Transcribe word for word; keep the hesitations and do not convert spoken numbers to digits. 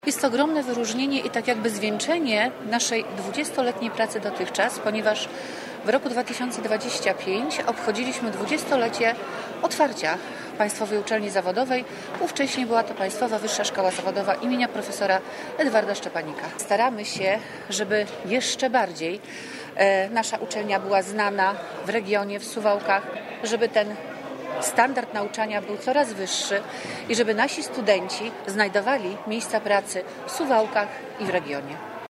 Jest to ogromne wyróżnienie i tak jakby zwieńczenie naszej dwudziestoletniej pracy dotychczas, ponieważ w roku dwa tysiące dwudziestym piątym obchodziliśmy dwudziestolecie otwarcia Państwowej Uczelni Zawodowej. Ówcześnie była to Państwowa Wyższa Szkoła Zawodowa imienia profesora Edwarda Szczepanika. Staramy się, żeby jeszcze bardziej e, nasza uczelnia była znana w regionie, w Suwałkach, żeby ten standard nauczania był coraz wyższy i żeby nasi studenci znajdowali miejsca pracy w Suwałkach i w regionie.